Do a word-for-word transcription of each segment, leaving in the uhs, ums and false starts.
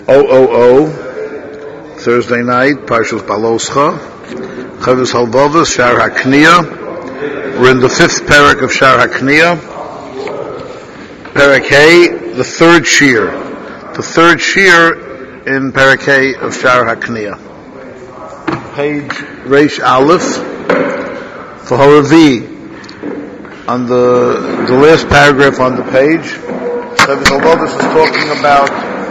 oh oh oh, Thursday night, Parshas Baloscha, Chavis Halvavos, Shar HaKniya. We're in the fifth parak of Shar HaKniya. Parak Hey, the third shir. The third shir in Parak Hey of Shar HaKniya. Page Reish Aleph, for Horavi. On the the last paragraph on the page, Chavis Halvavos is talking about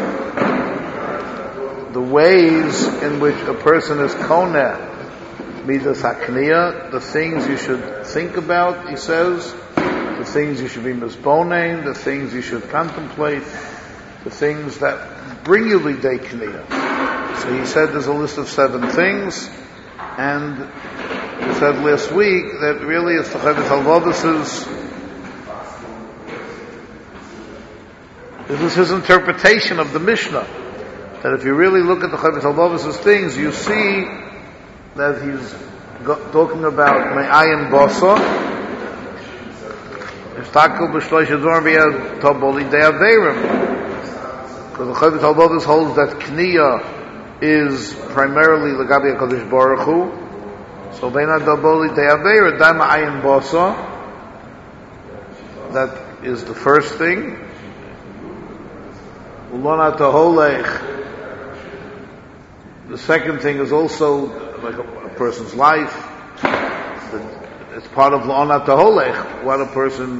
the ways in which a person is koneh midas hakniya, the things you should think about, he says, the things you should be misbonein, the things you should contemplate, the things that bring you lidei kniya. So he said there's a list of seven things, and we said last week that really it's the Chavis Halvavos's, this is his interpretation of the Mishnah. That if you really look at the Chavis Halvavos's things, you see that he's go- talking about me'ayin basa, ishtakel b'shloish ador v'yad taboli de'averim. Because the Chavis Halvavos holds that kniya is primarily l'gabi HaKadosh Baruch Hu. So ve'na taboli de'averim, da me'ayin basa. That is the first thing. Ulona taholech. The second thing is also like a, a person's life. The, it's part of la'onat taholech, what a person,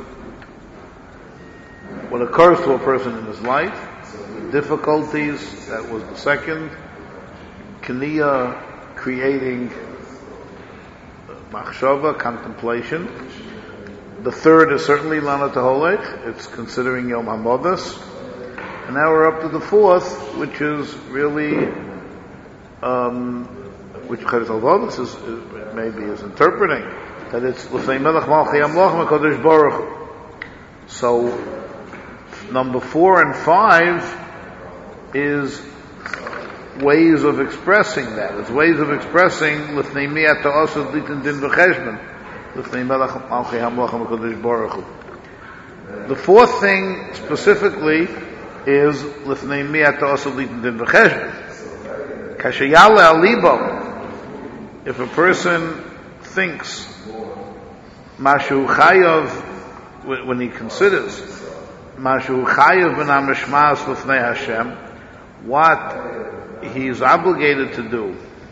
what occurs to a person in his life. The difficulties, that was the second. Kniya, creating machshava, contemplation. The third is certainly la'onat taholech, it's considering Yom HaModas. And now we're up to the fourth, which is really Um, which Chavis Halvavos is, is maybe is interpreting that it's l'fnei melech malchei hamlachim HaKadosh Baruch Hu. So number four and five is ways of expressing that. It's ways of expressing l'fnei mi ata asad litin din v'cheshbon l'fnei melech malchei hamlachim HaKadosh Baruch Hu. The fourth thing specifically is l'fnei mi ata asad litin din v'cheshbon. Kashayale alibo, if a person thinks mashu chayav, when he considers mashu chayav b'nam mishmas l'fnei Hashem, what he's obligated to do,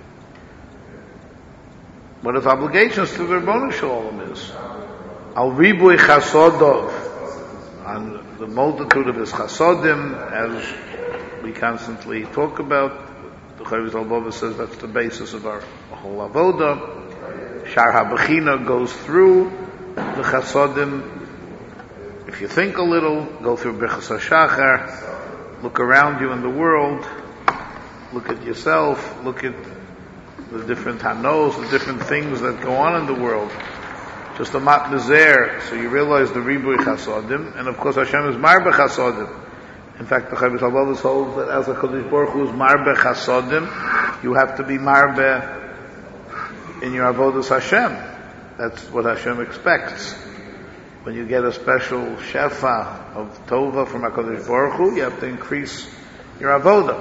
what his obligations to the Rebbeinu Shalom is, al ribui chasodov, on the multitude of his chasodim, as we constantly talk about. The Chavis Halvavos says that's the basis of our whole avoda. Shar HaBechina goes through the chasodim. If you think a little, go through Birchas HaShachar, look around you in the world, look at yourself, look at the different hanos, the different things that go on in the world. Just a mat mizer, so you realize the ribui chasodim, and of course Hashem is marbe chasodim. In fact, the Chavis Halvavos holds that as a Kadosh Baruch Hu is marbe chasodim, you have to be marbe in your avodas Hashem. That's what Hashem expects. When you get a special shefa of tova from HaKadosh Baruch Hu, you have to increase your avodah.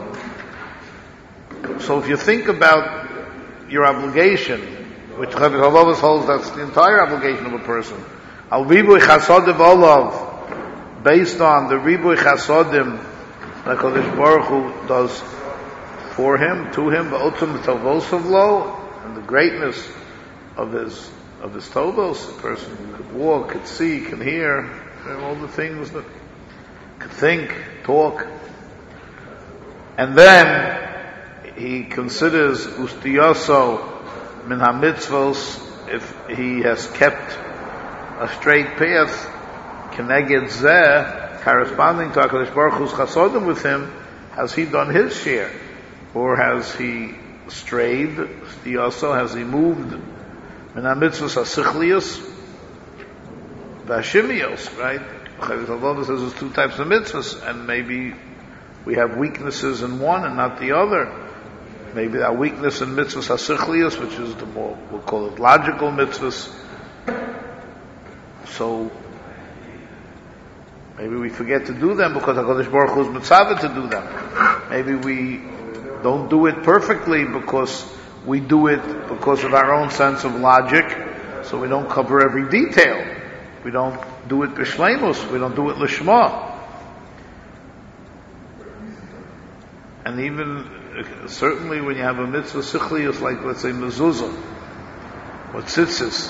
So if you think about your obligation, which Chavis Halvavos holds that's the entire obligation of a person, al ribui chasodim olav, based on the ribui chasodim that HaKadosh Baruch Hu does for him, to him, ba'otzum tovos lo, and the greatness of his of his tovos, a person who could walk, could see, can hear, and all the things that could think, talk. And then he considers ustiyoso min ha-mitzvos, if he has kept a straight path, Keneged Zeh, corresponding to HaKadosh Baruch Hu's chasodim with him, has he done his share? Or has he strayed? He also, has he moved? Min ha-mitzvos ha-sichlios, v'ha-shimios, right? Chavis Halvavos says there's two types of mitzvahs, and maybe we have weaknesses in one and not the other. Maybe our weakness in mitzvahs ha-sichlios, which is the more, we'll call it logical mitzvahs. So, maybe we forget to do them because HaKadosh Baruch Hu is mitzvah to do them. Maybe we don't do it perfectly because we do it because of our own sense of logic, so we don't cover every detail. We don't do it b'shleimus, we don't do it l'shma. And even, certainly when you have a mitzvah sichli, it's like, let's say, mezuzah, or tzitzis,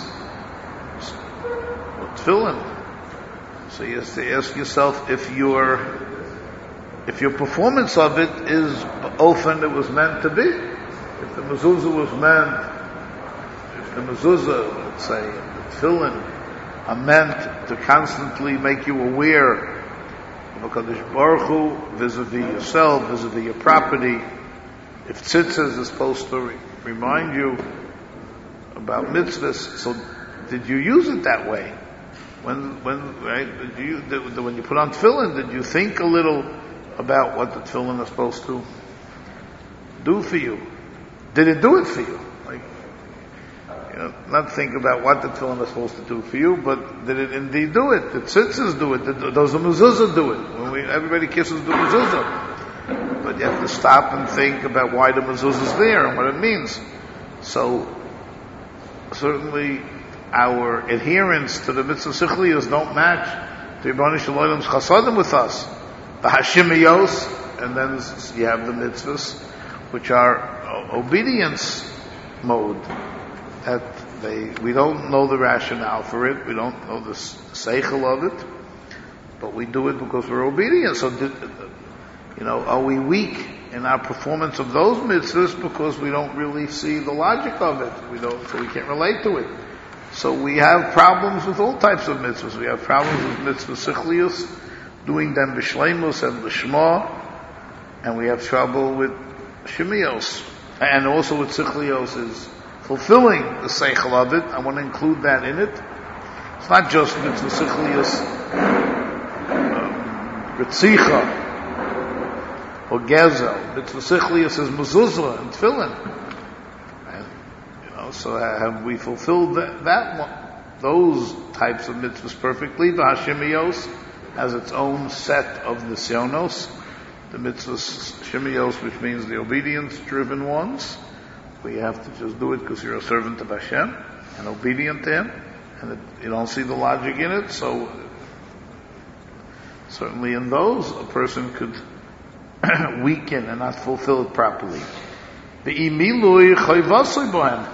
or tefillin. So you have to ask yourself if your, if your performance of it is often it was meant to be. If the mezuzah was meant, if the mezuzah, let's say, the tefillin, are meant to constantly make you aware of HaKadosh Baruch Hu vis-a-vis yourself, vis-a-vis your property. If tzitzis is supposed to re- remind you about mitzvahs, so did you use it that way? When, when, right, did you, did, when you put on tefillin, did you think a little about what the tefillin is supposed to do for you? Did it do it for you? Like, you know, not think about what the tefillin is supposed to do for you, but did it indeed do it? Did tzitzis do it? Did those the mezuzah do it? When we, everybody kisses the mezuzah. But you have to stop and think about why the mezuzah is there and what it means. So, certainly, our adherence to the mitzvah sichliyos don't match the Rebbeinu Shalom's chasadim with us. The hashimiyos, and then you have the mitzvahs, which are obedience mode. That they, we don't know the rationale for it, we don't know the seichel of it, but we do it because we're obedient. So, did, you know, are we weak in our performance of those mitzvahs because we don't really see the logic of it? We don't, so we can't relate to it. So we have problems with all types of mitzvahs. We have problems with mitzvah sichlius, doing them b'shleimus and l'shma, and we have trouble with shemios, and also with sichlios is fulfilling the seichel of it. I want to include that in it. It's not just mitzvah sichlius, ritzicha, or gezel. Mitzvah sichlius is mezuzah and tefillin. So have we fulfilled that, that one, those types of mitzvahs perfectly? The hashimiyos has its own set of nisyonos. The mitzvahs shimiyos, which means the obedience-driven ones. We have to just do it because you're a servant of Hashem and obedient to Him, and it, you don't see the logic in it. So certainly in those, a person could weaken and not fulfill it properly. The imilui chayvasui bohem.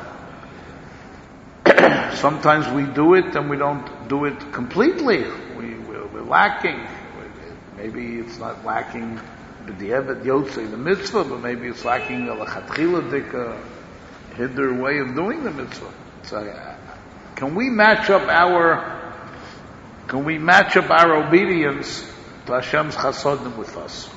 Sometimes we do it and we don't do it completely. We, we're, we're lacking. Maybe it's not lacking b'di'evet yotzei the mitzvah, but maybe it's lacking a lachatchila dika hider way of doing the mitzvah. So, uh, can we match up our can we match up our obedience to Hashem's chasodim with us?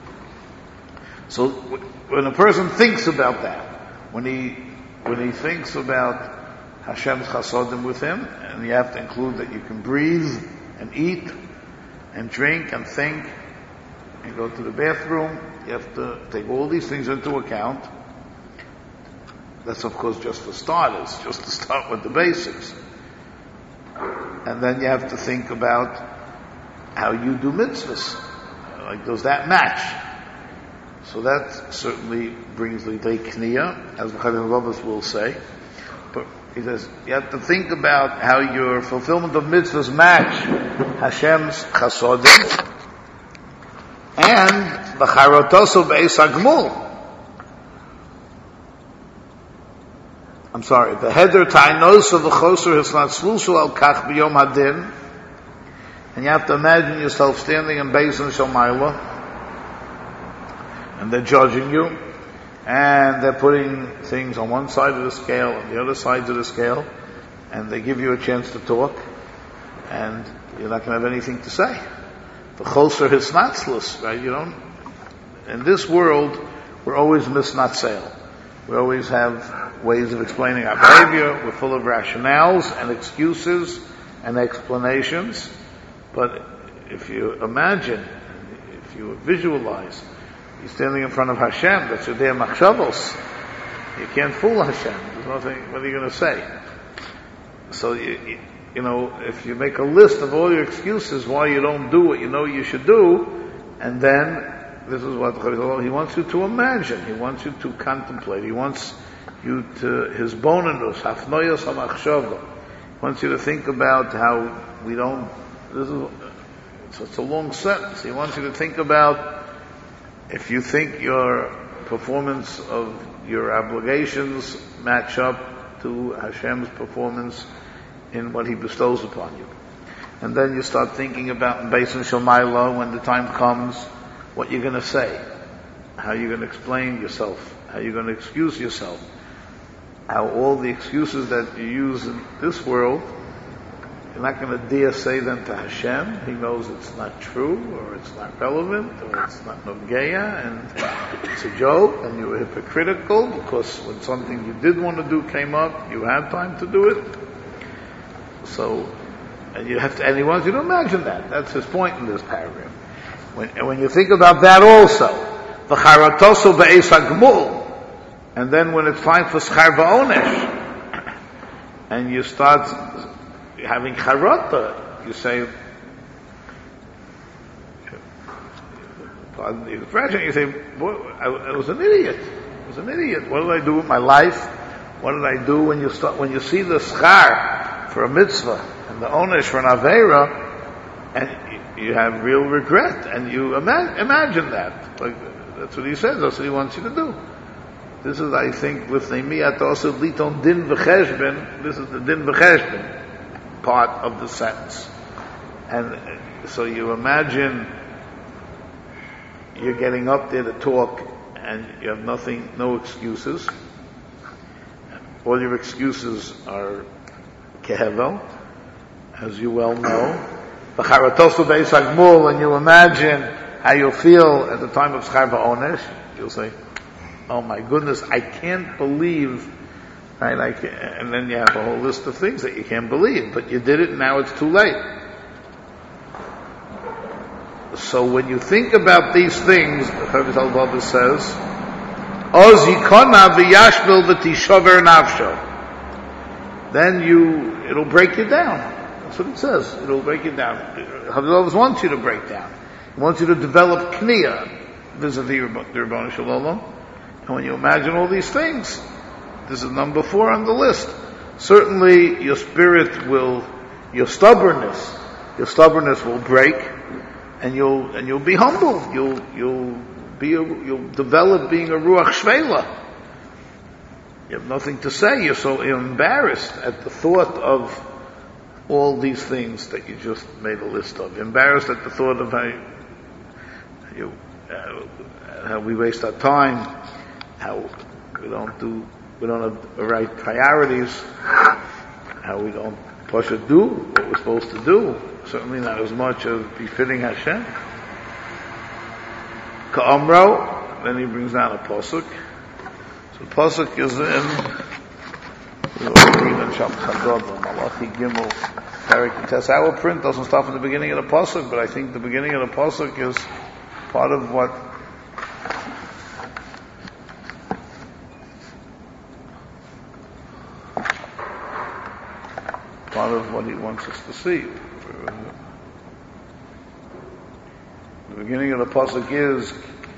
So when a person thinks about that, when he when he thinks about Hashem's chasodim with him, and you have to include that you can breathe and eat and drink and think and go to the bathroom. You have to take all these things into account. That's of course just for starters, just to start with the basics. And then you have to think about how you do mitzvahs. Like, does that match? So that certainly brings the day kniya, as the Chachamim of us will say. But he says, you have to think about how your fulfillment of mitzvahs match Hashem's chasodim and the charotoso be'es hagmul. I'm sorry, the heder ta'anos of the choser hisnatzlul shel al kach b'yom hadin, and you have to imagine yourself standing in Beis Din Shalmaila, and they're judging you, and they're putting things on one side of the scale and the other sides of the scale, and they give you a chance to talk, and you're not going to have anything to say. The choser hisnatzlus, right? You don't. In this world, we're always misnatzel. We always have ways of explaining our behavior. We're full of rationales and excuses and explanations. But if you imagine, if you visualize, you're standing in front of Hashem, that's your day machshavos. You can't fool Hashem. There's nothing, what are you going to say? So, you, you know, if you make a list of all your excuses why you don't do what you know you should do, and then this is what he wants you to imagine. He wants you to contemplate. He wants you to, his bonus, hafnoyos hamachshava. He wants you to think about how we don't, this is, so it's a long sentence. He wants you to think about if you think your performance of your obligations match up to Hashem's performance in what He bestows upon you. And then you start thinking about in Beis Shamayla, when the time comes, what you're going to say, how you're going to explain yourself, how you're going to excuse yourself, how all the excuses that you use in this world, you're not going to dare say them to Hashem. He knows it's not true, or it's not relevant, or it's not nogeya, and it's a joke, and you were hypocritical, because when something you did want to do came up, you had time to do it. So, and you have to, and he wants you to imagine that. That's his point in this paragraph. When, and when you think about that also, v'charatoso be'es hagmul, and then when it's time for schar va'onesh, and you start having charata, you say, pardon the expression, you say, boy, I, I was an idiot. I was an idiot. What did I do with my life? What did I do when you start, when you see the schar for a mitzvah and the onesh for an aveira, and you have real regret, and you ima- imagine that. Like, that's what he says, that's what he wants you to do. This is, I think, with Nehemiah also liton din v'cheshben, this is the din v'cheshben part of the sentence. And so you imagine you're getting up there to talk, and you have nothing, no excuses. All your excuses are kehevel, as you well know. V'charatosu beis hagmul, and you imagine how you'll feel at the time of schar va'onesh. You'll say, oh my goodness, I can't believe, right? I can't, and then you have a whole list of things that you can't believe, but you did it and now it's too late. So when you think about these things, the Chavis Al-Baba says, Oz yikona v'yashbil v'tishover nafsho. Then you, it'll break you down. That's what it says. It'll break you down. Chavis wants you to break down. He wants you to develop kniya vis-a-vis the Rebbeinu Shalom. And when you imagine all these things, this is number four on the list. Certainly your spirit will, your stubbornness, your stubbornness will break, and you'll, and you'll be humble. You'll, you'll be, a, you'll develop being a ruach shvela. You have nothing to say. You're so embarrassed at the thought of all these things that you just made a list of. Embarrassed at the thought of how you, uh, how we waste our time, how we don't do, we don't have the right priorities, how we don't push or do what we're supposed to do. Certainly not as much as befitting Hashem. Ka'amro, then he brings down a pasuk. So the pasuk is in, we'll read in Shabbat Chagadol, Malachi Gimel, Parak Tes. Our print doesn't stop at the beginning of the pasuk, but I think the beginning of the pasuk is part of what part of what he wants us to see. The beginning of the pasuk is,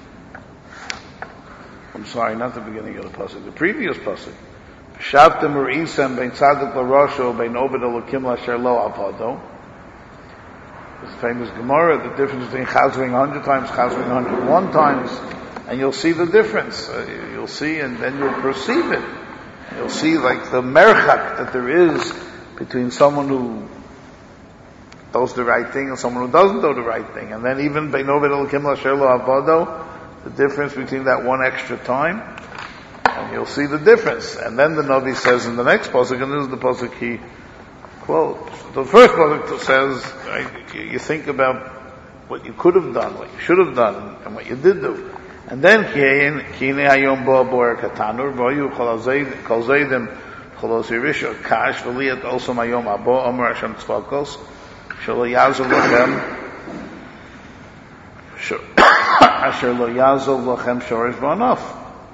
I'm sorry, not the beginning of the pasuk, the previous pasuk. Shavtem u'isem bein tzadik l'rosho bein obed elokim l'asher lo avado. This famous Gemara, the difference between chazering a hundred times, chazering a hundred and one times, and you'll see the difference. Uh, you'll see, and then you'll perceive it. You'll see like the merchak that there is between someone who does the right thing and someone who doesn't do the right thing. And then even bein obed elokim l'asher lo avado, the difference between that one extra time, and you'll see the difference. And then the Navi says in the next pasuk, and this is the pasuk he quotes. The first pasuk says, right, you, you think about what you could have done, what you should have done, and what you did do. And then kine hayom bo bor katanur bo yu kol zaydim kol zirish kash v'liyat also mayom abo amar Hashem tzvakos shelo yazov lachem asher lo yazov lachem shorish v'anaf.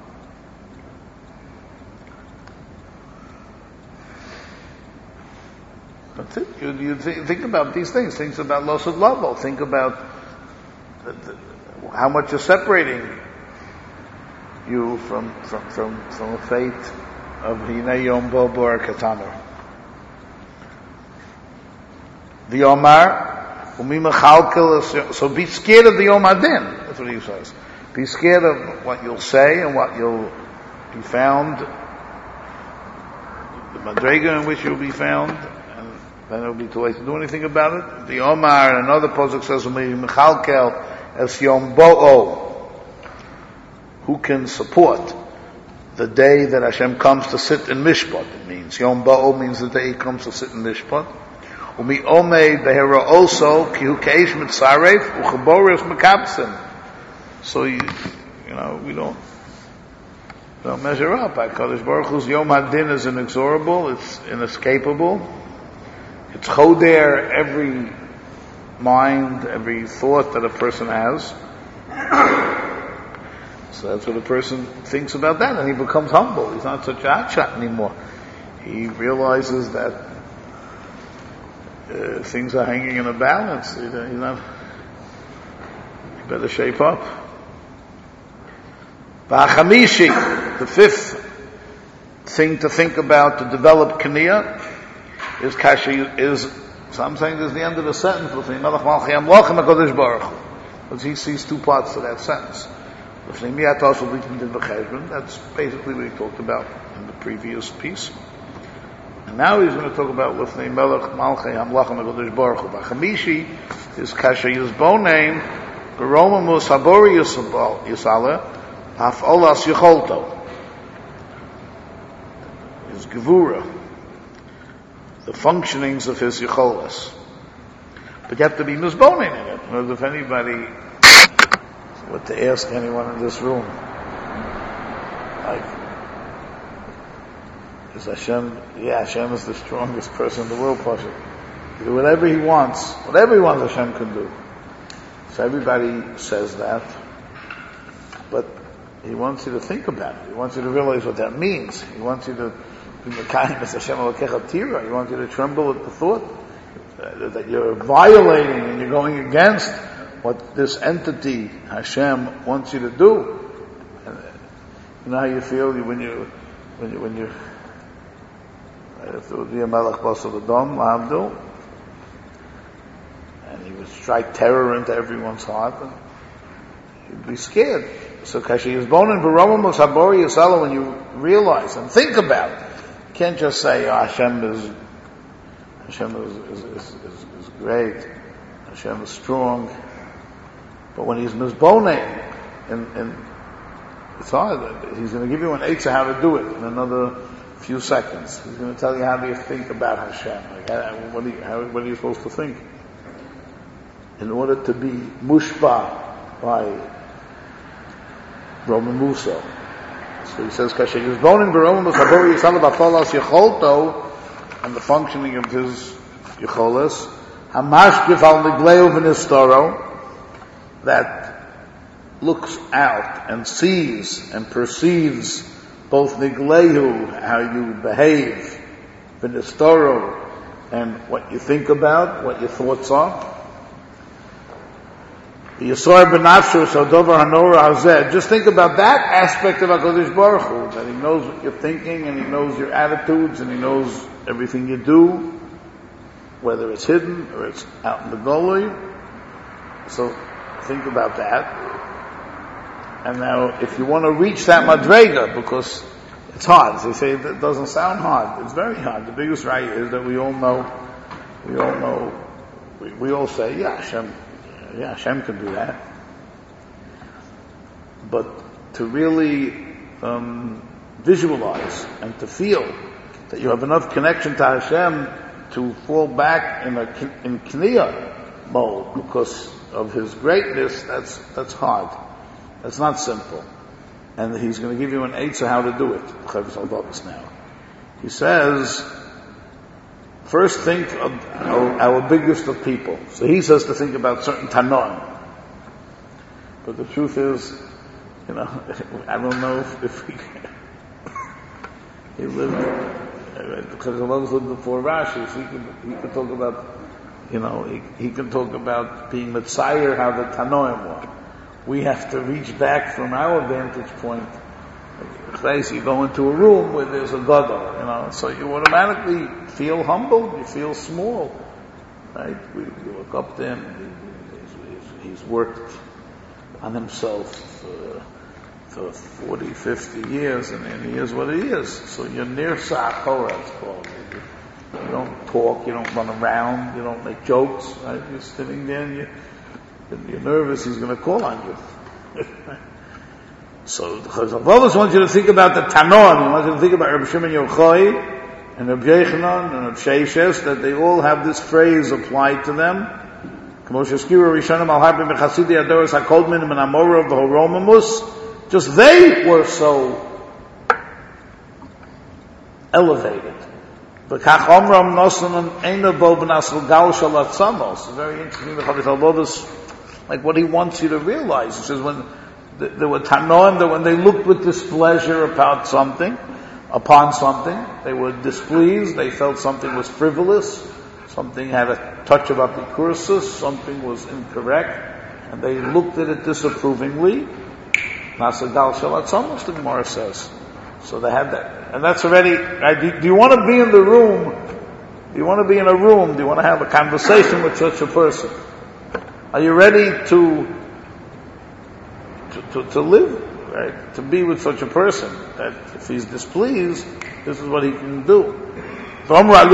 That's it. You, you th- think about these things. Think about losud lavo. Think about the, the, how much is separating you from from from, from the fate of Hinei Yom Bo Bor Katana. The Omar, so be scared of the Yom Adin. That's what he says. Be scared of what you'll say and what you'll be found, the Madrega in which you'll be found, and then it'll be too late to do anything about it. The Omar, another pasuk says, Mechalkel es Yom Bo'o, who can support the day that Hashem comes to sit in Mishpat. It means Yom Bo'o means the day he comes to sit in Mishpat. Umi Omei behera also ki hu keish mitzaref uchaboris mekapsin. So you, you know, we don't, we don't measure up. HaKadosh Baruch Hu's Yom Hadin is inexorable. It's inescapable. It's choder every mind, every thought that a person has. So that's what a person thinks about that, and he becomes humble. He's not such a hotshot anymore. He realizes that uh, things are hanging in a balance. He's not. He better shape up. Ba'achamishi, the fifth thing to think about to develop Kniya is kashi is. So I'm saying this is the end of the sentence. Because he sees two parts to that sentence. That's basically what he talked about in the previous piece. And now he's going to talk about Lifnei Melech Malchei Hamlachim HaKadosh Baruch Hu. B'chamishi is Kasha Yizbonein B'Roma Mus Habori Yisale Haf'olas Yecholto. His Gevura, the functionings of his Yecholas. But you have to be Mizbonein in it. Because if anybody, what to ask anyone in this room, like, is Hashem, yeah, Hashem is the strongest person in the world, Pasha. He do whatever he wants, whatever he wants Hashem can do. So everybody says that, but he wants you to think about it. He wants you to realize what that means. He wants you to be Mekayim as Hashem Elokecha Tira. He wants you to tremble at the thought uh, that you're violating and you're going against what this entity, Hashem, wants you to do. And, uh, you know how you feel when you, when you, when you, if there would be a Melech Basar L'Dom, L'Hamdu, and he would strike terror into everyone's heart, and you'd be scared. So Kashi Yizbonin B'Romim Mos Habori Yisala, when you realize and think about it, you can't just say, oh, Hashem is, Hashem is, is, is, is, is great, Hashem is strong. But when he's mizbonei, and, and it's hard, he's going to give you an eitzah how to do it in another few seconds. He's going to tell you how do you think about Hashem. Like, how, what, are you, how, what are you supposed to think? In order to be mushba by Roman Musa. So he says, Kasher Yizbonin B'Roman Musabori Yisala B'Cholas Yecholto, and the functioning of his Yecholas, Hamashkif al Nigleu V'Nistoro, that looks out and sees and perceives both Niglehu, how you behave, V'Nistoro, and what you think about, what your thoughts are. Just think about that aspect of HaKadosh Baruch Hu, that he knows what you're thinking and he knows your attitudes and he knows everything you do, whether it's hidden or it's out in the gully. So think about that. And now, if you want to reach that madrega, because it's hard, they say it doesn't sound hard, it's very hard. The biggest right is that we all know, we all know, we, we all say, yeah, Hashem, yeah, Hashem can do that. But to really um, visualize and to feel that you have enough connection to Hashem to fall back in a in Kniya mode because of His greatness, that's that's hard. That's not simple. And He's going to give you an eitzah how to do it. Now, He says, first think of our, our biggest of people. So He says to think about certain Tanoim. But the truth is, you know, I don't know if, if we he lived, because Halav lived before Rashi, so he could, he could talk about, you know, he, he can talk about being Mitzayer, how the Tanoim were. we have to reach back from our vantage point. Like, you go into a room where there's a gadol, you know, so you automatically feel humbled, you feel small, right? We, we look up to him, he's, he's worked on himself for, for forty, fifty years, and, and he is what he is. So you're near Sa'akora, it's called. You don't talk, you don't run around, you don't make jokes, right? You're sitting there and you, you're nervous, he's going to call on you. So, the Chazal wants you to think about the Tanon, he wants you to think about Rabbi Shimon Yochai, and Rabbi Yechanan, and Rabbi Sheishes, that they all have this phrase applied to them. Just they were so elevated. It's very interesting. Like what he wants you to realize. He says when there were Tanoim, that when they looked with displeasure about something, upon something, they were displeased, they felt something was frivolous, something had a touch of apikursus, something was incorrect, and they looked at it disapprovingly. Nasagal Shalatzamos, the Gemara says. So they had that. And that's already, right? do, do you want to be in the room? Do you want to be in a room? Do you want to have a conversation with such a person? Are you ready to, to, to, to live, right? To be with such a person, that if he's displeased, this is what he can do. He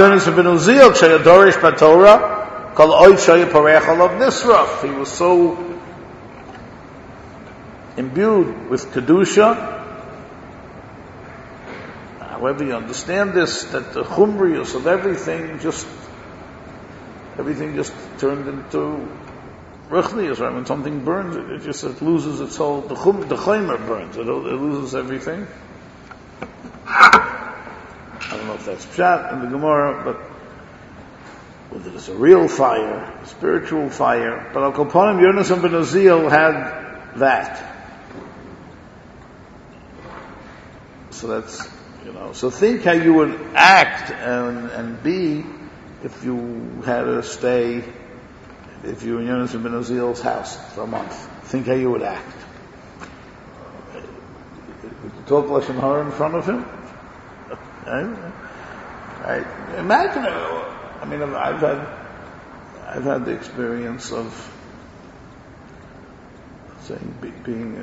was so imbued with Kedusha. However you understand this, that the chumrius of everything just, everything just turned into ruchnius, right? When something burns, it, it just it loses its whole, the chum, the chaymer burns, it, it loses everything. I don't know if that's pshat in the Gemara, but whether it's a real fire, a spiritual fire, but Al Koponim, Yonasan ben Uziel had that. So that's, you know, so think how you would act and, and be if you had to stay, if you were in Yonasan ben Uziel's house for a month. Think how you would act. Would you talk Lashon Hara in front of him? Right? Right? Imagine it. I mean, I've had, I've had the experience of saying, be, being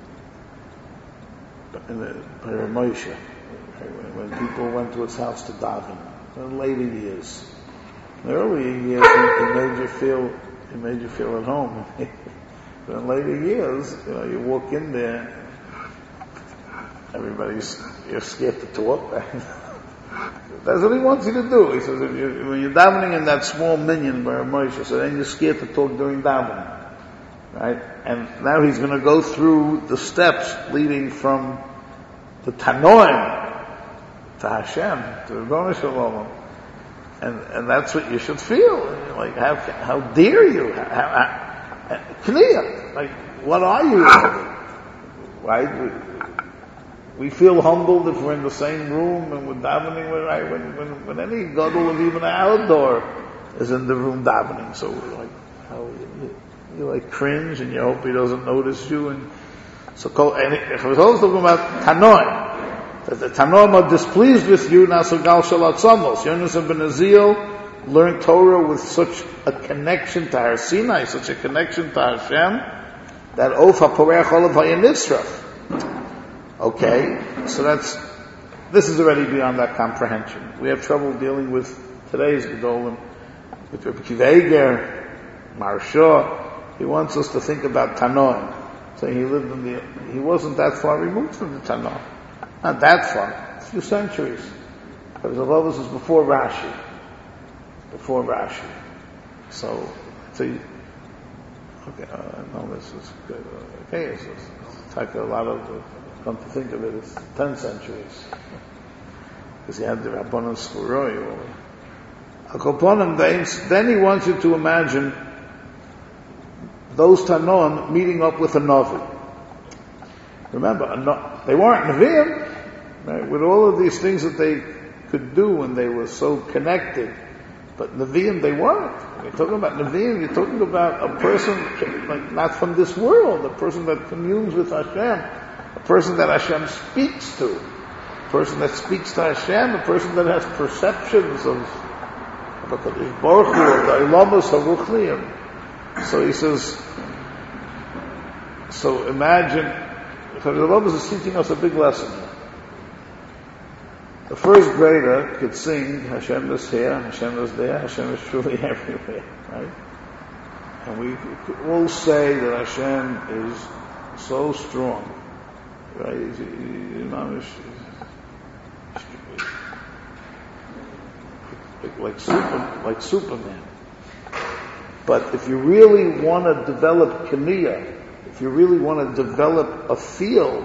in the Pera Moshe, when, when people went to his house to daven, in later years. In the earlier years, it made you feel, it made you feel at home. But in later years, you know, you walk in there, everybody's, you're scared to talk. That's what he wants you to do. He says, if you, when you're davening in that small minyan by Moshe, so then you're scared to talk during davening. Right? And now he's going to go through the steps leading from the Tanoim to Hashem, to Ribono Shel Olam. And, and that's what you should feel. Like, how, how dare you? How, how, clear. Like, what are you? Right? We feel humbled if we're in the same room and we're davening, right? When, when, when any gadol of even an outdoor is in the room davening. So, like, how you, you like cringe and you hope he doesn't notice you. And so, and if we're talking about Tanoim, that the Tanoim are displeased with you, Nasagal Shalatzamos. Yonasan ben Uziel learned Torah with such a connection to Har Sinai, such a connection to Hashem, that Ofa Porech Olav Hayanitzraf. Okay, so that's, this is already beyond that comprehension. We have trouble dealing with today's Gedolim, with Rabbi Akiva Eiger, Maharsha. He wants us to think about Tanoim. So he lived in the, he wasn't that far removed from the Tanoim. Not that far, a few centuries. But although this was before Rashi. Before Rashi. So, so you, okay, uh, no, this is good. Okay, it's, it's like a lot of, uh, come to think of it, it's ten centuries. Because he had the Rabbanon Sfuroi. Then he wants you to imagine those Tanoim meeting up with a Navi. Remember, a no, they weren't Nevi'im, right? With all of these things that they could do and they were so connected. But Nevi'im they weren't. You're talking about Nevi'im, you're talking about a person like not from this world, a person that communes with Hashem, a person that Hashem speaks to, a person that speaks to Hashem, a person that has perceptions of of HaKadosh Baruch Hu, of the Ilamas HaRuchniim. So he says, so imagine, the Ilamas is teaching us a big lesson here. The first grader could sing, Hashem is here, Hashem is there, Hashem is truly everywhere, right? And we could all say that Hashem is so strong, right? He's, he's, he's, like, super, like Superman. But if you really want to develop Kaniya, if you really want to develop a feel,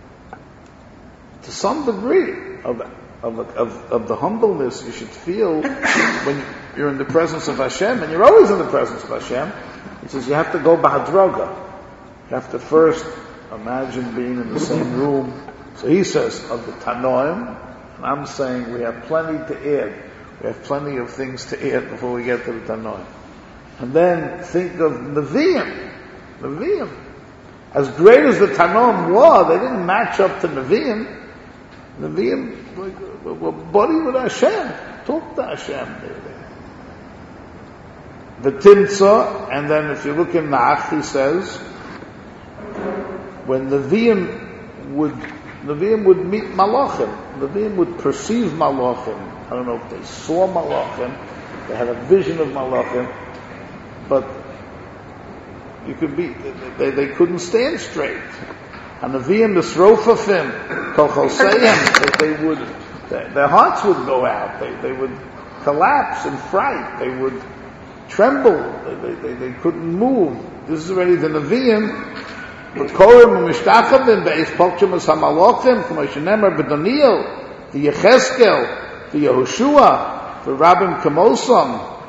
to some degree, of Of, of, of the humbleness you should feel when you're in the presence of Hashem, and you're always in the presence of Hashem. He says you have to go bahadroga. You have to first imagine being in the same room. So he says of the Tanoim, and I'm saying we have plenty to add. We have plenty of things to add before we get to the Tanoim. And then think of Nevi'im. Nevi'im. As great as the Tanoim were, they didn't match up to Nevi'im. Nevi'im were buddy with Hashem. Talk to Hashem. The Timtza, and then if you look in Nach, he says, when Nevi'im would, Nevi'im would meet Malachim. Nevi'im would perceive Malachim. I don't know if they saw Malachim, they had a vision of Malachim, but you could be, they, they couldn't stand straight. And the Nevi'im, the Srofafim, Kochoseyim, they would, their, their hearts would go out. They, they would collapse in fright. They would tremble. They, they, they, they couldn't move. This is already the Nevi'im. But Korim and Mishtachavim, the Eispokchim HaMalachim, K'moshenemer B'Daniel, the Yecheskel, the Yehoshua, the Rabbim Kamosam.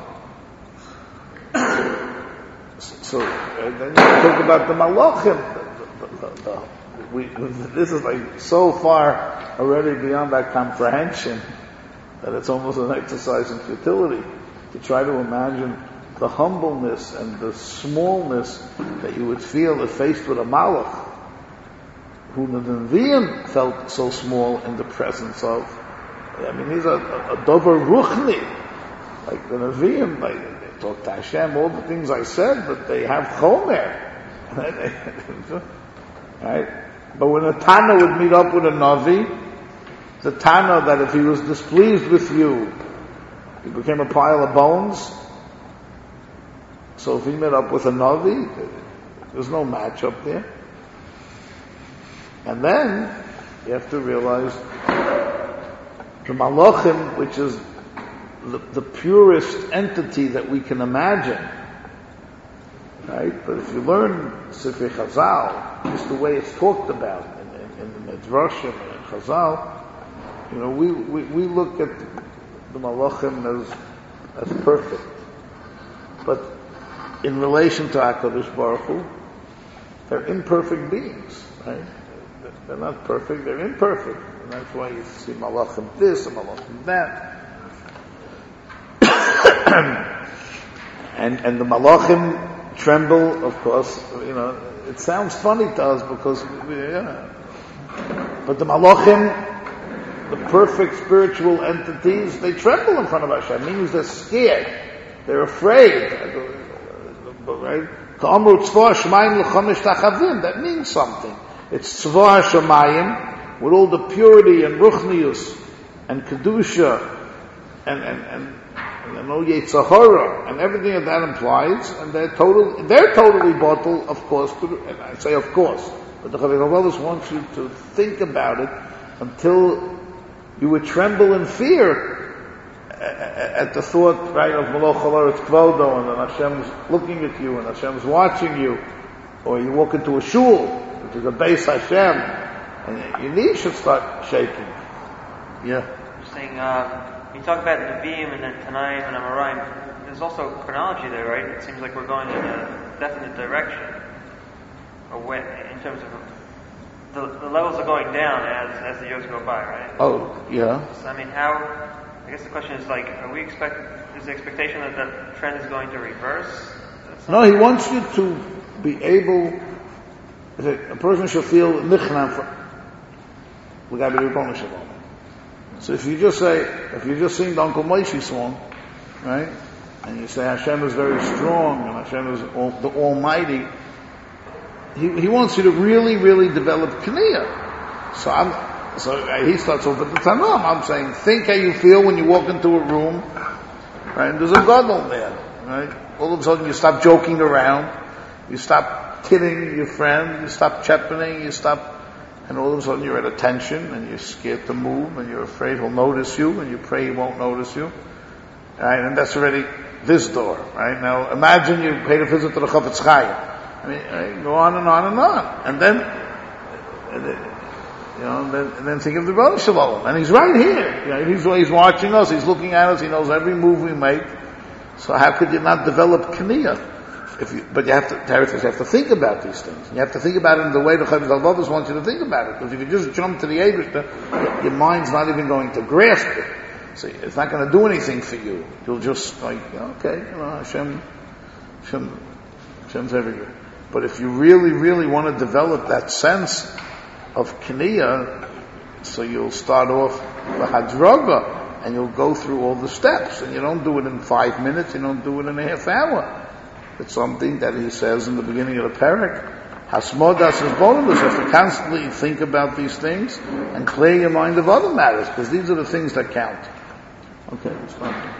So, uh, then you talk about the Malachim. The, the, the, We, this is like so far already beyond our comprehension that it's almost an exercise in futility to try to imagine the humbleness and the smallness that you would feel if faced with a malach, who the Nevi'im felt so small in the presence of. I mean, he's a, a, a dover ruchni, like the Nevi'im, like they talk to Hashem, all the things I said, but they have chomer, right? But when a Tana would meet up with a Navi, the Tana that if he was displeased with you, he became a pile of bones. So if he met up with a Navi, there's no match up there. And then, you have to realize, the Malachim, which is the, the purest entity that we can imagine, right? But if you learn Sifrei Chazal, just the way it's talked about in, in, in the Midrashim and in Chazal, you know, we, we, we look at the Malachim as as perfect. But in relation to HaKadosh Baruch Hu, they're imperfect beings, right? They're not perfect, they're imperfect. And that's why you see Malachim this and Malachim that. and, and the Malachim tremble, of course, you know, it sounds funny to us because, yeah. But the Malachim, the perfect spiritual entities, they tremble in front of Hashem. It means they're scared. They're afraid. Right? That means something. It's Tzvah Shamayim with all the purity and Ruchnius and Kedusha and, and, and and no Yetzirah, and everything that that implies, and they're total, they're totally bottled, of course, and I say of course, but the Chavei wants you to think about it until you would tremble in fear at the thought, right, of Malach Halaretz Kvodo, and then Hashem's looking at you, and Hashem's watching you, or you walk into a shul, which is a Beis Hashem, and your knees should start shaking. Yeah. You're saying, uh, you talk about Nevi'im and then Tanaim and Amoraim. There's also chronology there, right? It seems like we're going in a definite direction, or when, in terms of the, the levels are going down as as the years go by, right? Oh, yeah. So, I mean, how? I guess the question is like, are we expect? Is the expectation that the trend is going to reverse? No, he wants you to be able, a person should feel nichnan for l'gabi Ribono Shel Olam. So if you just say, if you just sing the Uncle Moshe song, right, and you say Hashem is very strong and Hashem is all, the Almighty, he, he wants you to really, really develop Kniyah. So I'm, so he starts off with the Tanam. I'm saying, think how you feel when you walk into a room, right, and there's a gadol there, right? All of a sudden you stop joking around, you stop kidding your friend, you stop chepening, you stop, and all of a sudden you're at attention and you're scared to move and you're afraid he'll notice you and you pray he won't notice you. Right? And that's already this door, right? Now imagine you paid a visit to the Chafetz Chaim. I mean, right? Go on and on and on. And then, and then you know, and then, and then think of the Ribono Shel Olam. And he's right here. You know, he's, he's watching us, he's looking at us, he knows every move we make. So how could you not develop Kniyah? If you, but you have to, you have to think about these things. You have to think about it in the way the Chovos HaLevavos wants you to think about it. Because if you just jump to the Eibishter, your mind's not even going to grasp it. So it's not going to do anything for you. You'll just like, okay, you know, Hashem, Hashem, Hashem's everywhere. But if you really, really want to develop that sense of Kniyah, so you'll start off the Hadraga, and you'll go through all the steps. And you don't do it in five minutes, you don't do it in a half hour. It's something that he says in the beginning of the parak. Hasmodas is bonus. You have to constantly think about these things and clear your mind of other matters, because these are the things that count. Okay, let's stop.